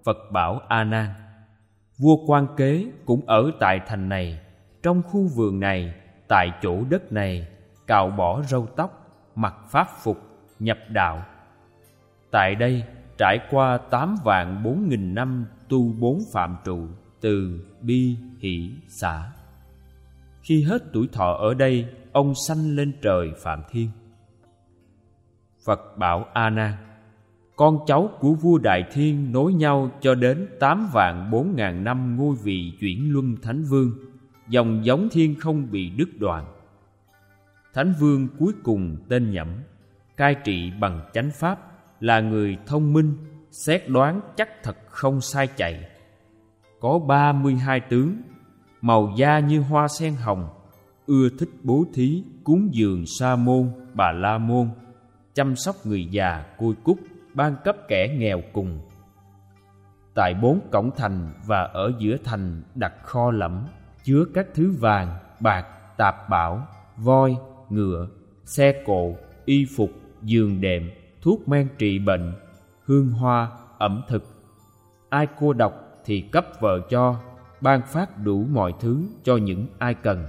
Phật bảo A Nan: Vua Quan Kế cũng ở tại thành này, trong khu vườn này, tại chỗ đất này, cạo bỏ râu tóc, mặc pháp phục, nhập đạo. Tại đây trải qua 8.400.000 năm tu 4 phạm trụ, từ bi hỷ xả. Khi hết tuổi thọ ở đây, ông sanh lên trời Phạm Thiên. Phật bảo A Nan: Con cháu của vua Đại Thiên nối nhau cho đến 8.400.000 năm ngôi vị chuyển luân Thánh Vương, dòng giống thiên không bị đứt đoạn. Thánh Vương cuối cùng tên Nhẫm, cai trị bằng chánh pháp, là người thông minh, xét đoán chắc thật không sai chạy. Có 32 tướng, màu da như hoa sen hồng, ưa thích bố thí, cúng dường Sa môn, Bà La môn, chăm sóc người già côi cút, ban cấp kẻ nghèo cùng. Tại 4 cổng thành và ở giữa thành đặt kho lẫm, chứa các thứ vàng, bạc, tạp bảo, voi, ngựa, xe cộ, y phục, giường đệm, thuốc men trị bệnh, hương hoa, ẩm thực. Ai cô độc thì cấp vợ cho, ban phát đủ mọi thứ cho những ai cần.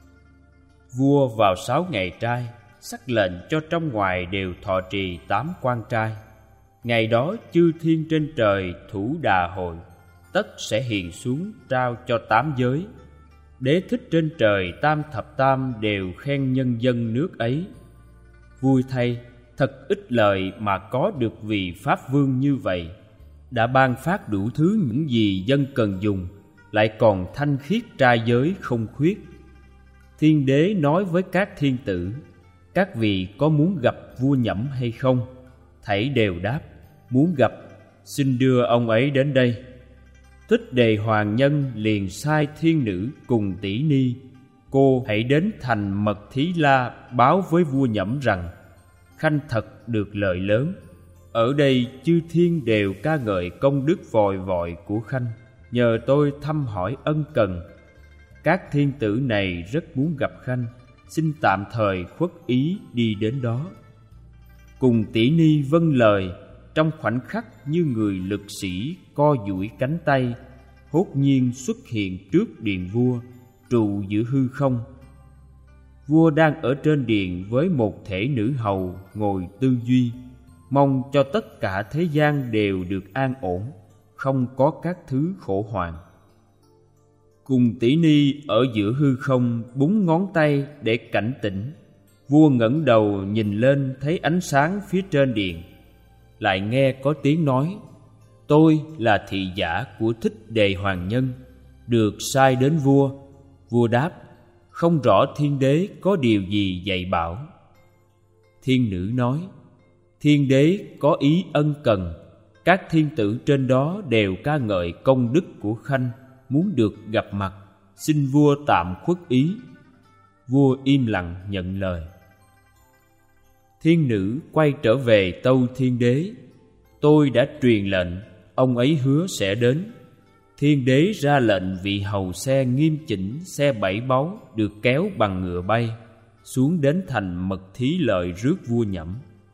Vua vào 6 ngày trai, sắc lệnh cho trong ngoài đều thọ trì 8 quan trai. Ngày đó chư thiên trên trời thủ đà hội, tất sẽ hiện xuống trao cho 8 giới. Đế thích trên trời tam thập tam đều khen nhân dân nước ấy. Vui thay, thật ít lợi mà có được vị Pháp Vương như vậy, đã ban phát đủ thứ những gì dân cần dùng, lại còn thanh khiết trai giới không khuyết. Thiên đế nói với các thiên tử: Các vị có muốn gặp vua Nhẫm hay không? Thảy đều đáp: Muốn gặp, xin đưa ông ấy đến đây. Thích Đề Hoàng Nhân liền sai thiên nữ cùng tỷ ni: Cô hãy đến thành Mật Thí La báo với vua Nhẫm rằng khanh thật được lợi lớn. Ở đây chư thiên đều ca ngợi công đức vòi vọi của khanh, nhờ tôi thăm hỏi ân cần. Các thiên tử này rất muốn gặp khanh, xin tạm thời khuất ý đi đến đó. Cùng tỷ ni vâng lời, trong khoảnh khắc như người lực sĩ co duỗi cánh tay, hốt nhiên xuất hiện trước điện vua, trụ giữa hư không. Vua đang ở trên điện với một thể nữ hầu ngồi tư duy, mong cho tất cả thế gian đều được an ổn, không có các thứ khổ hoạn. Cùng tỷ ni ở giữa hư không búng ngón tay để cảnh tỉnh. Vua ngẩng đầu nhìn lên thấy ánh sáng phía trên điện, lại nghe có tiếng nói: Tôi là thị giả của Thích Đề Hoàng Nhân, được sai đến vua. Vua đáp: Không rõ thiên đế có điều gì dạy bảo. Thiên nữ nói: Thiên đế có ý ân cần, các thiên tử trên đó đều ca ngợi công đức của khanh, muốn được gặp mặt, xin vua tạm khuất ý. Vua im lặng nhận lời. Thiên nữ quay trở về tâu thiên đế: Tôi đã truyền lệnh, ông ấy hứa sẽ đến. Thiên đế ra lệnh vị hầu xe nghiêm chỉnh xe 7 báu được kéo bằng ngựa bay xuống đến thành Mật Thí Lợi rước vua Nhẫm.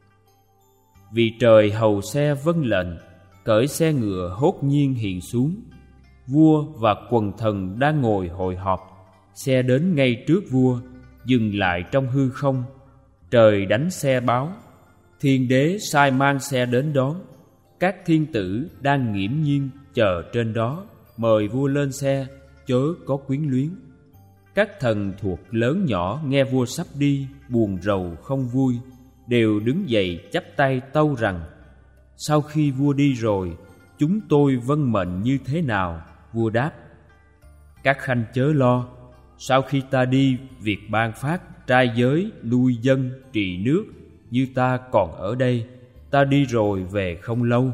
Vì trời hầu xe vâng lệnh, cởi xe ngựa hốt nhiên hiện xuống. Vua và quần thần đang ngồi hội họp. Xe đến ngay trước vua, dừng lại trong hư không. Trời đánh xe báo. Thiên đế sai mang xe đến đón. Các thiên tử đang nghiễm nhiên chờ trên đó, mời vua lên xe, chớ có quyến luyến. Các thần thuộc lớn nhỏ nghe vua sắp đi, buồn rầu không vui, đều đứng dậy chắp tay tâu rằng: Sau khi vua đi rồi, chúng tôi vâng mệnh như thế nào? Vua đáp: Các khanh chớ lo, sau khi ta đi, việc ban phát trai giới, nuôi dân, trị nước như ta còn ở đây, ta đi rồi về không lâu.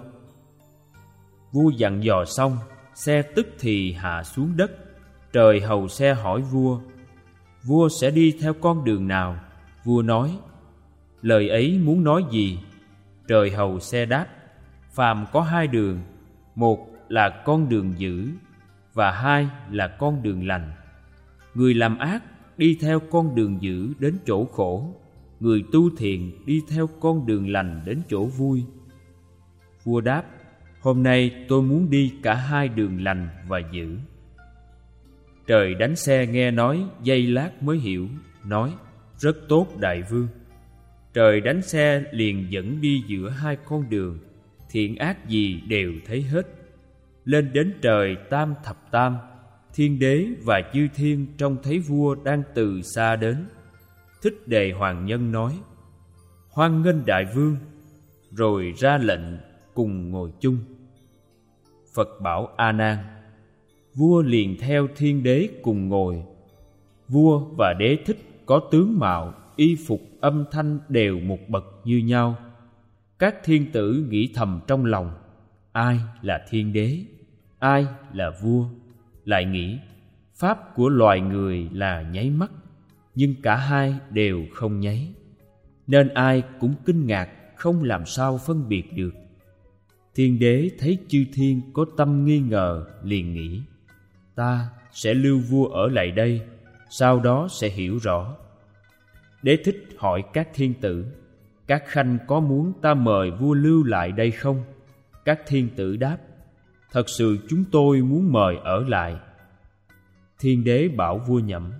Vua dặn dò xong, xe tức thì hạ xuống đất. Trời hầu xe hỏi vua: Vua sẽ đi theo con đường nào? Vua nói: Lời ấy muốn nói gì? Trời hầu xe đáp: Phàm có 2 đường, một là con đường dữ, và 2 là con đường lành. Người làm ác đi theo con đường dữ đến chỗ khổ, người tu thiện đi theo con đường lành đến chỗ vui. Vua đáp: Hôm nay tôi muốn đi cả hai đường lành và dữ. Trời đánh xe nghe nói, giây lát mới hiểu, nói: Rất tốt đại vương. Trời đánh xe liền dẫn đi giữa hai con đường, thiện ác gì đều thấy hết. Lên đến trời tam thập tam, thiên đế và chư thiên trông thấy vua đang từ xa đến. Thích Đề Hoàng Nhân nói: Hoan nghênh đại vương, rồi ra lệnh cùng ngồi chung. Phật bảo A Nan: Vua liền theo thiên đế cùng ngồi. Vua và đế thích có tướng mạo, y phục, âm thanh đều một bậc như nhau. Các thiên tử nghĩ thầm trong lòng: ai là thiên đế, ai là vua? Lại nghĩ pháp của loài người là nháy mắt, nhưng cả hai đều không nháy, nên ai cũng kinh ngạc không làm sao phân biệt được. Thiên đế thấy chư thiên có tâm nghi ngờ, liền nghĩ: ta sẽ lưu vua ở lại đây, sau đó sẽ hiểu rõ. Đế thích hỏi các thiên tử: các khanh có muốn ta mời vua lưu lại đây không? Các thiên tử đáp: thật sự chúng tôi muốn mời ở lại. Thiên đế bảo vua Nhậm: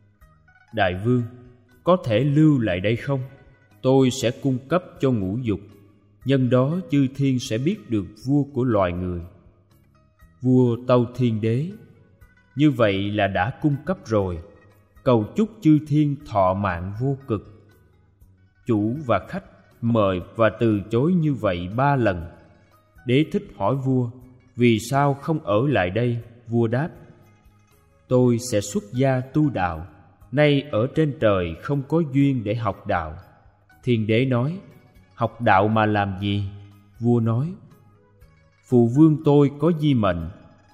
đại vương, có thể lưu lại đây không? Tôi sẽ cung cấp cho ngũ dục, nhân đó chư thiên sẽ biết được vua của loài người. Vua tâu thiên đế: như vậy là đã cung cấp rồi, cầu chúc chư thiên thọ mạng vô cực. Chủ và khách mời và từ chối như vậy 3 lần. Đế thích hỏi vua: vì sao không ở lại đây? Vua đáp: tôi sẽ xuất gia tu đạo, nay ở trên trời không có duyên để học đạo. Thiên đế nói: học đạo mà làm gì? Vua nói: phụ vương tôi có di mệnh,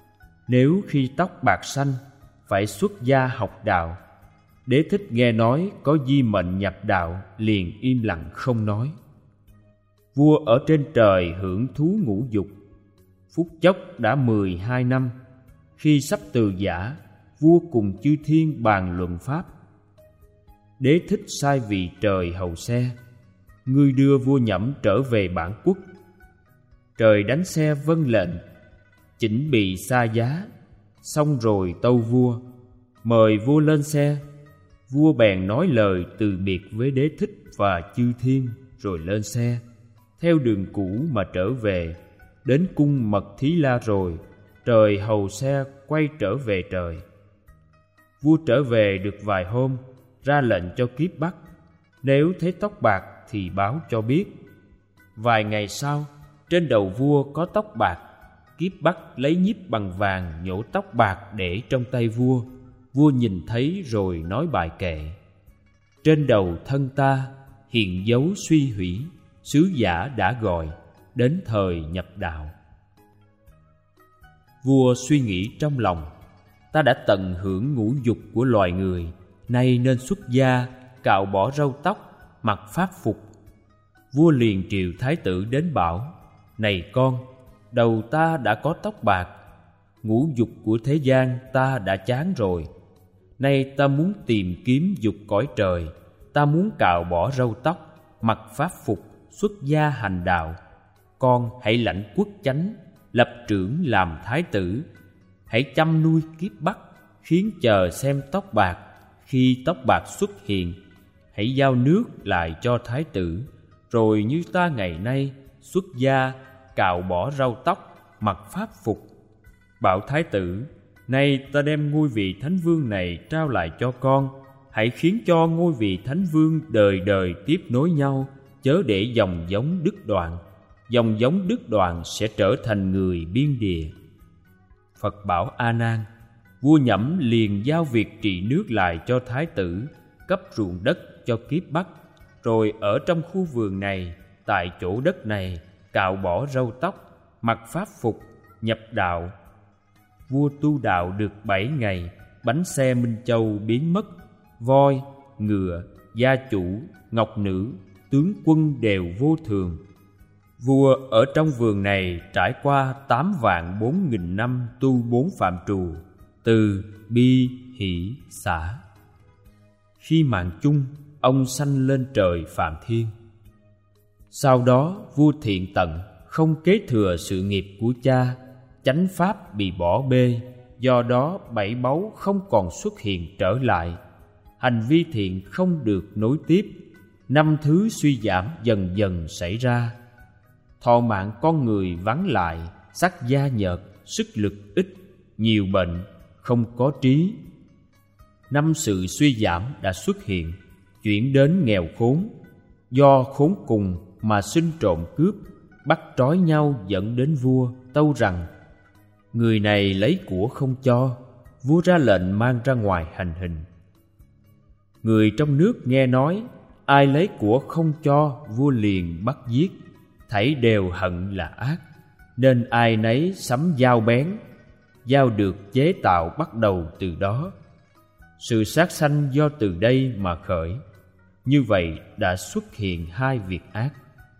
nếu khi tóc bạc xanh phải xuất gia học đạo. Đế thích nghe nói có di mệnh nhập đạo, liền im lặng không nói. Vua ở trên trời hưởng thú ngũ dục, phút chốc đã 12 năm. Khi sắp từ giã, vua cùng chư thiên bàn luận pháp. Đế thích sai vị trời hầu xe: ngươi đưa vua Nhậm trở về bản quốc. Trời đánh xe vâng lệnh, chỉnh bị xa giá. Xong rồi tâu vua, mời vua lên xe. Vua bèn nói lời từ biệt với đế thích và chư thiên, rồi lên xe theo đường cũ mà trở về. Đến cung Mật Thí La rồi, trời hầu xe quay trở về trời. Vua trở về được vài hôm, ra lệnh cho Kiếp Bắc: nếu thấy tóc bạc thì báo cho biết. Vài ngày sau, trên đầu vua có tóc bạc. Kiếp Bắc lấy nhíp bằng vàng nhổ tóc bạc để trong tay vua. Vua nhìn thấy rồi nói bài kệ: trên đầu thân ta hiện dấu suy hủy, sứ giả đã gọi, đến thời nhập đạo. Vua suy nghĩ trong lòng: ta đã tận hưởng ngũ dục của loài người, nay nên xuất gia, cạo bỏ râu tóc, mặc pháp phục. Vua liền triệu thái tử đến bảo: này con, đầu ta đã có tóc bạc, ngũ dục của thế gian ta đã chán rồi. Nay ta muốn tìm kiếm dục cõi trời, ta muốn cạo bỏ râu tóc, mặc pháp phục, xuất gia hành đạo. Con hãy lãnh quốc chánh, lập trưởng làm thái tử. Hãy chăm nuôi Kiếp Bắc, khiến chờ xem tóc bạc. Khi tóc bạc xuất hiện, hãy giao nước lại cho thái tử. Rồi như ta ngày nay, xuất gia, cạo bỏ râu tóc, mặc pháp phục. Bảo thái tử: nay ta đem ngôi vị thánh vương này trao lại cho con. Hãy khiến cho ngôi vị thánh vương đời đời tiếp nối nhau, chớ để dòng giống đứt đoạn. Dòng giống đứt đoạn sẽ trở thành người biên địa. Phật bảo A Nan: vua Nhậm liền giao việc trị nước lại cho thái tử, cấp ruộng đất cho Kiếp Bắc. Rồi ở trong khu vườn này, tại chỗ đất này, cạo bỏ râu tóc, mặc pháp phục, nhập đạo. Vua tu đạo được 7 ngày, bánh xe Minh Châu biến mất. Voi, ngựa, gia chủ, ngọc nữ, tướng quân đều vô thường. Vua ở trong vườn này trải qua 8.400.000 năm tu 4 phạm trù: từ, bi, hỷ, xả. Khi mạng chung, ông sanh lên trời Phạm Thiên. Sau đó vua Thiện Tận không kế thừa sự nghiệp của cha, chánh pháp bị bỏ bê, do đó bảy báu không còn xuất hiện trở lại, hành vi thiện không được nối tiếp, năm thứ suy giảm dần dần xảy ra. Thọ mạng con người vắng lại, sắc da nhợt, sức lực ít, nhiều bệnh, không có trí. Năm sự suy giảm đã xuất hiện, chuyển đến nghèo khốn, do khốn cùng mà sinh trộm cướp, bắt trói nhau dẫn đến vua, tâu rằng: người này lấy của không cho, vua ra lệnh mang ra ngoài hành hình. Người trong nước nghe nói ai lấy của không cho, vua liền bắt giết, thảy đều hận là ác, nên ai nấy sắm dao bén. Dao được chế tạo bắt đầu từ đó. Sự sát sanh do từ đây mà khởi. Như vậy đã xuất hiện hai việc ác.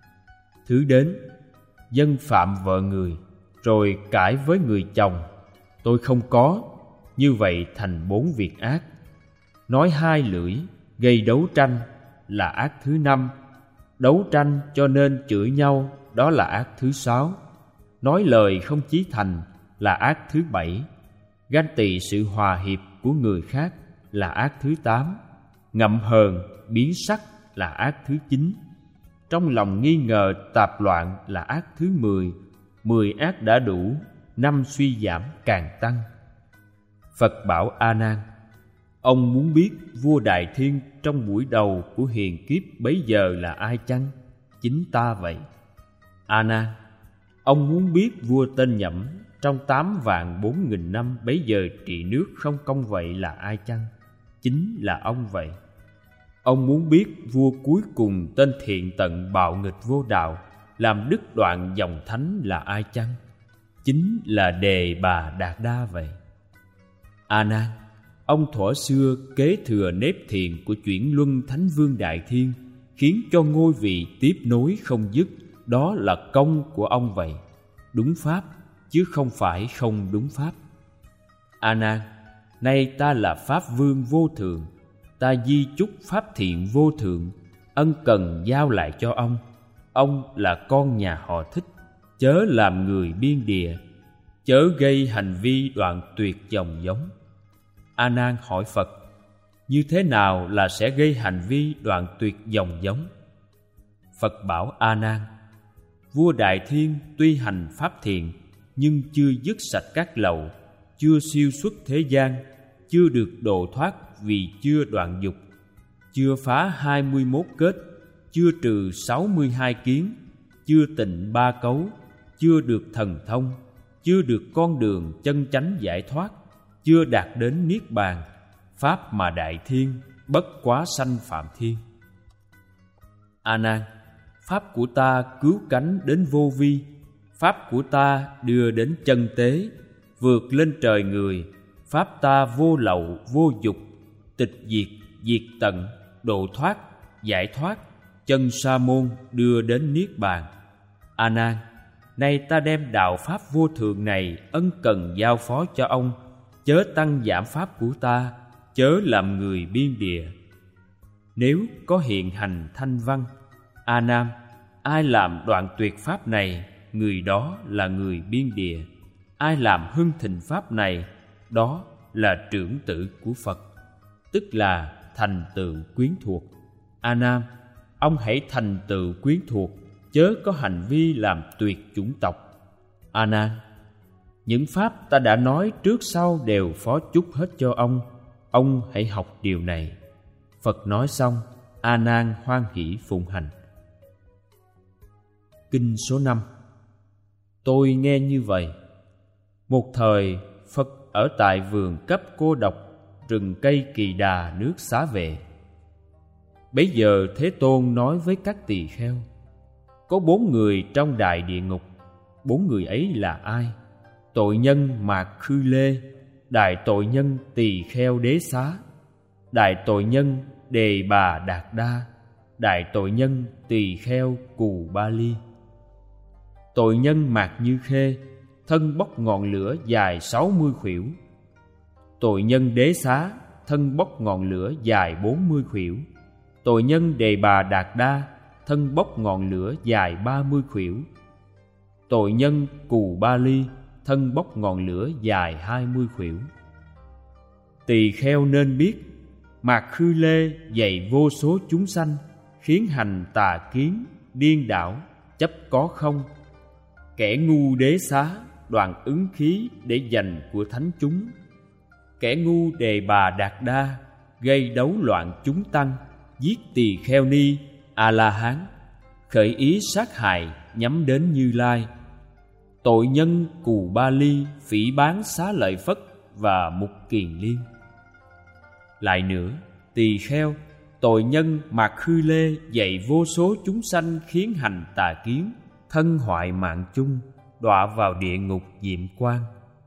Thứ đến, dân phạm vợ người, rồi cãi với người chồng: tôi không có. Như vậy thành 4 việc ác. Nói hai lưỡi, gây đấu tranh là ác thứ 5. Đấu tranh cho nên chửi nhau, đó là ác thứ 6. Nói lời không chí thành là ác thứ 7. Ganh tị sự hòa hiệp của người khác là ác thứ 8. Ngậm hờn, biến sắc là ác thứ 9. Trong lòng nghi ngờ tạp loạn là ác thứ 10. 10 ác đã đủ, 5 suy giảm càng tăng. Phật bảo A Nan: ông muốn biết vua Đại Thiên trong buổi đầu của hiền kiếp bấy giờ là ai chăng? Chính ta vậy. A Nan: ông muốn biết vua tên Nhẫm trong 8.400.000 năm bấy giờ trị nước không công vậy là ai chăng? Chính là ông vậy. Ông muốn biết vua cuối cùng tên Thiện Tận bạo nghịch vô đạo, làm đứt đoạn dòng thánh là ai chăng? Chính là Đề Bà Đạt Đa vậy. A Nan: ông thuở xưa kế thừa nếp thiện của chuyển luân Thánh Vương Đại Thiên, khiến cho ngôi vị tiếp nối không dứt, đó là công của ông vậy. Đúng pháp, chứ không phải không đúng pháp. A Nan: nay ta là Pháp Vương vô thượng, ta di chúc pháp thiện vô thượng, ân cần giao lại cho ông. Ông là con nhà họ Thích, chớ làm người biên địa, chớ gây hành vi đoạn tuyệt dòng giống. A Nan hỏi Phật: như thế nào là sẽ gây hành vi đoạn tuyệt dòng giống? Phật bảo A Nan: vua Đại Thiên tuy hành pháp thiện, nhưng chưa dứt sạch các lậu, chưa siêu xuất thế gian, chưa được độ thoát vì chưa đoạn dục, chưa phá 21 kết, chưa trừ 62 kiến, chưa tịnh 3 cấu, chưa được thần thông, chưa được con đường chân chánh giải thoát, chưa đạt đến niết bàn, pháp mà Đại Thiên bất quá sanh phạm thiên. A Nan: pháp của ta cứu cánh đến vô vi, pháp của ta đưa đến chân tế, vượt lên trời người. Pháp ta vô lậu vô dục, tịch diệt, diệt tận, độ thoát, giải thoát, chân sa môn đưa đến niết bàn. A Nan: nay ta đem đạo pháp vô thượng này ân cần giao phó cho ông, chớ tăng giảm pháp của ta, chớ làm người biên địa. Nếu có hiện hành thanh văn, A Nan, ai làm đoạn tuyệt pháp này, người đó là người biên địa. Ai làm hưng thịnh pháp này, đó là trưởng tử của Phật, tức là thành tựu quyến thuộc. A Nan, ông hãy thành tựu quyến thuộc, chớ có hành vi làm tuyệt chủng tộc. A Nan, những pháp ta đã nói trước sau đều phó chúc hết cho ông hãy học điều này. Phật nói xong, A Nan hoan hỷ phụng hành. Kinh số 5. Tôi nghe như vậy. Một thời, Phật ở tại vườn cấp cô độc, rừng cây Kỳ Đà, nước Xá Vệ. Bấy giờ Thế Tôn nói với các tỳ kheo: có 4 người trong đại địa ngục. 4 người ấy là ai? Tội nhân Mạc Khư Lê, đại tội nhân Tỳ Kheo Đế Xá, đại tội nhân Đề Bà Đạt Đa, đại tội nhân Tỳ Kheo Cù Ba Ly. Tội nhân Mạc Như Khê, thân bốc ngọn lửa dài 60 khuỷu. Tội nhân Đế Xá, thân bốc ngọn lửa dài 40 khuỷu. Tội nhân Đề Bà Đạt Đa, thân bốc ngọn lửa dài 30 khuỷu. Tội nhân Cù Ba Ly, thân bốc ngọn lửa dài 20 khuỷu. Tỳ kheo nên biết, Mạc Khư Lê dạy vô số chúng sanh, khiến hành tà kiến, điên đảo, chấp có không. Kẻ ngu đế xá, đoạn ứng khí để dành của thánh chúng. Kẻ ngu Đề Bà Đạt Đa, gây đấu loạn chúng tăng, giết tỳ kheo ni, A-la-hán, khởi ý sát hại nhắm đến Như Lai. Tội nhân Cù Ba Ly, phỉ báng Xá Lợi Phất và Mục Kiền Liên. Lại nữa, tỳ kheo, tội nhân Mạc Khư Lê dạy vô số chúng sanh, khiến hành tà kiến, thân hoại mạng chung, đọa vào địa ngục diệm quan.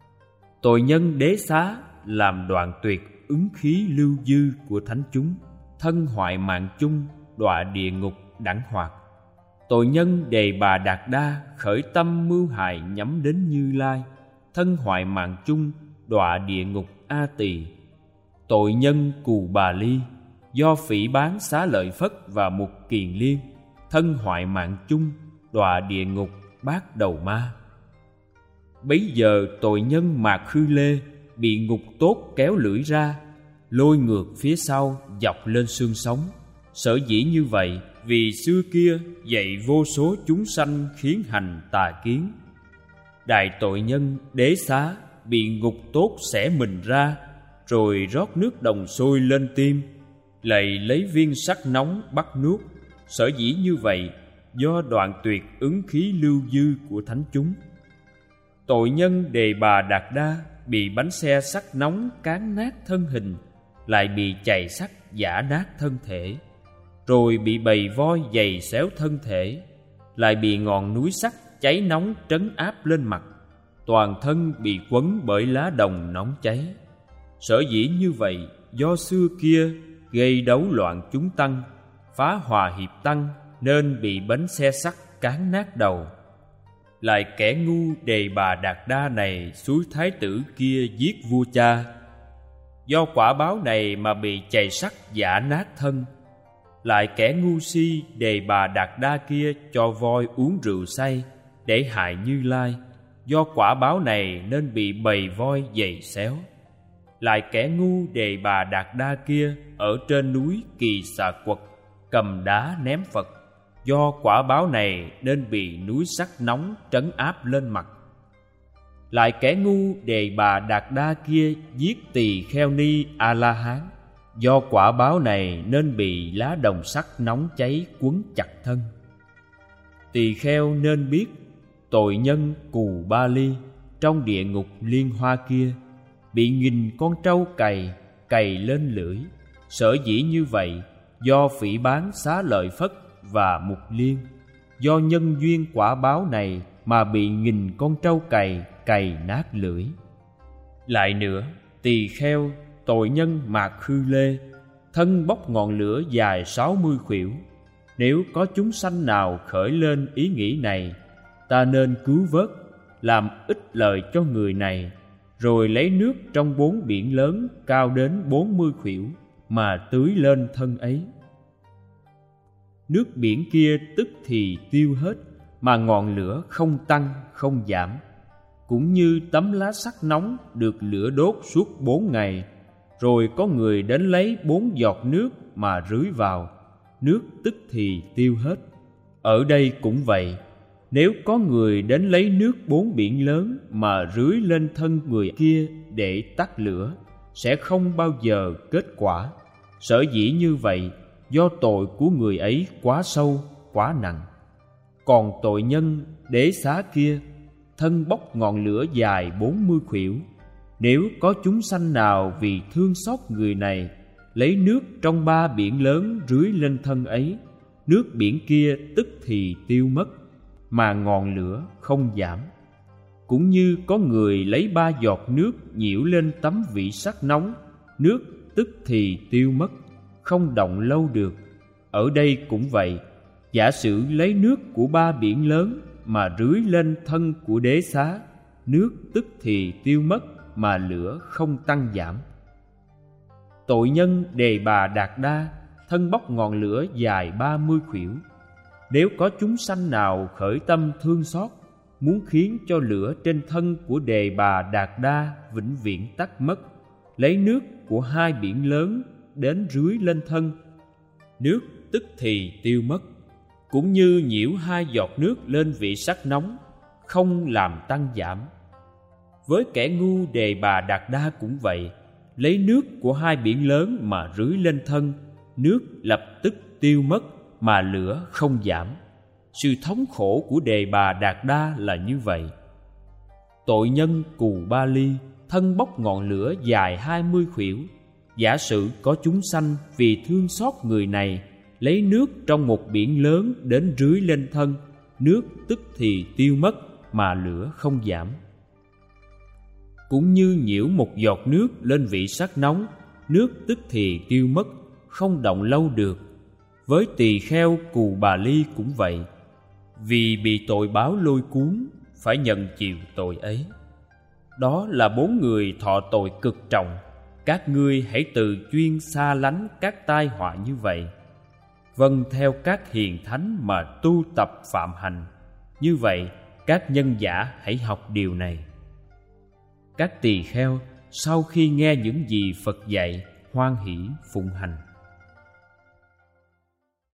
Tội nhân Đế Xá làm đoạn tuyệt ứng khí lưu dư của thánh chúng, thân hoại mạng chung, đọa địa ngục đẳng hoạt. Tội nhân Đề Bà Đạt Đa khởi tâm mưu hại nhắm đến Như Lai, thân hoại mạng chung, đọa địa ngục A Tỳ. Tội nhân Cù Bà Ly do phỉ báng Xá Lợi Phất và Mục Kiền Liên, thân hoại mạng chung, đọa địa ngục Bát Đầu Ma. Bấy giờ tội nhân Mạc Khư Lê bị ngục tốt kéo lưỡi ra, lôi ngược phía sau dọc lên xương sống. Sở dĩ như vậy vì xưa kia dạy vô số chúng sanh, khiến hành tà kiến. Đại tội nhân Đế Xá bị ngục tốt xẻ mình ra, rồi rót nước đồng sôi lên tim, lại lấy viên sắt nóng bắt nuốt. Sở dĩ như vậy do đoạn tuyệt ứng khí lưu dư của thánh chúng. Tội nhân Đề Bà Đạt Đa bị bánh xe sắt nóng cán nát thân hình, lại bị chày sắt giã nát thân thể, rồi bị bầy voi giày xéo thân thể, lại bị ngọn núi sắt cháy nóng trấn áp lên mặt, toàn thân bị quấn bởi lá đồng nóng cháy. Sở dĩ như vậy do xưa kia gây đấu loạn chúng tăng, phá hòa hiệp tăng, nên bị bánh xe sắt cán nát đầu. Lại kẻ ngu Đề Bà Đạt Đa này xúi thái tử kia giết vua cha, do quả báo này mà bị chày sắt giã nát thân. Lại kẻ ngu si Đề Bà Đạt Đa kia cho voi uống rượu say để hại Như Lai, do quả báo này nên bị bầy voi giày xéo. Lại kẻ ngu Đề Bà Đạt Đa kia ở trên núi Kỳ Xà Quật cầm đá ném Phật, do quả báo này nên bị núi sắt nóng trấn áp lên mặt. Lại kẻ ngu Đề Bà Đạt Đa kia giết tỳ kheo ni A-la-hán, do quả báo này nên bị lá đồng sắt nóng cháy quấn chặt thân. Tỳ kheo nên biết, tội nhân Cù Ba Ly trong địa ngục Liên Hoa kia bị nghìn con trâu cày lên lưỡi. Sở dĩ như vậy do phỉ báng Xá Lợi Phất và Mục Liên, do nhân duyên quả báo này mà bị nghìn con trâu cày nát lưỡi. Lại nữa, tỳ kheo, tội nhân Mạc Khư Lê, thân bốc ngọn lửa dài 60 khuỷu. Nếu có chúng sanh nào khởi lên ý nghĩ này, ta nên cứu vớt, làm ích lợi cho người này, rồi lấy nước trong 4 biển lớn cao đến 40 khuỷu mà tưới lên thân ấy. Nước biển kia tức thì tiêu hết, mà ngọn lửa không tăng không giảm. Cũng như tấm lá sắt nóng được lửa đốt suốt 4 ngày, rồi có người đến lấy 4 giọt nước mà rưới vào, nước tức thì tiêu hết. Ở đây cũng vậy, nếu có người đến lấy nước 4 biển lớn mà rưới lên thân người kia để tắt lửa, sẽ không bao giờ kết quả. Sở dĩ như vậy do tội của người ấy quá sâu, quá nặng. Còn tội nhân Đế Xá kia, thân bốc ngọn lửa dài 40 khuỷu. Nếu có chúng sanh nào vì thương xót người này, lấy nước trong 3 biển lớn rưới lên thân ấy, nước biển kia tức thì tiêu mất, mà ngọn lửa không giảm. Cũng như có người lấy 3 giọt nước nhiễu lên tấm vỉ sắt nóng, nước tức thì tiêu mất, không động lâu được. Ở đây cũng vậy, giả sử lấy nước của 3 biển lớn mà rưới lên thân của Đế Xá, nước tức thì tiêu mất, mà lửa không tăng giảm. Tội nhân Đề Bà Đạt Đa, thân bốc ngọn lửa dài 30 khuỷu. Nếu có chúng sanh nào khởi tâm thương xót, muốn khiến cho lửa trên thân của Đề Bà Đạt Đa vĩnh viễn tắt mất, lấy nước của hai biển lớn đến rưới lên thân, nước tức thì tiêu mất. Cũng như nhiễu hai giọt nước lên vị sắc nóng, không làm tăng giảm. Với kẻ ngu Đề Bà Đạt Đa cũng vậy, lấy nước của hai biển lớn mà rưới lên thân, nước lập tức tiêu mất mà lửa không giảm. Sự thống khổ của Đề Bà Đạt Đa là như vậy. Tội nhân Cù Ba Ly thân bốc ngọn lửa dài 20 khuỷu. Giả sử có chúng sanh vì thương xót người này, lấy nước trong một biển lớn đến rưới lên thân, nước tức thì tiêu mất mà lửa không giảm. Cũng như nhiễu một giọt nước lên vị sắc nóng, nước tức thì tiêu mất, không động lâu được. Với tỳ kheo Cù Bà Ly cũng vậy, vì bị tội báo lôi cuốn, phải nhận chịu tội ấy. Đó là 4 người thọ tội cực trọng. Các ngươi hãy từ chuyên xa lánh các tai họa như vậy, vâng theo các hiền thánh mà tu tập phạm hành. Như vậy, các nhân giả hãy học điều này. Các tỳ kheo sau khi nghe những gì Phật dạy, hoan hỷ phụng hành.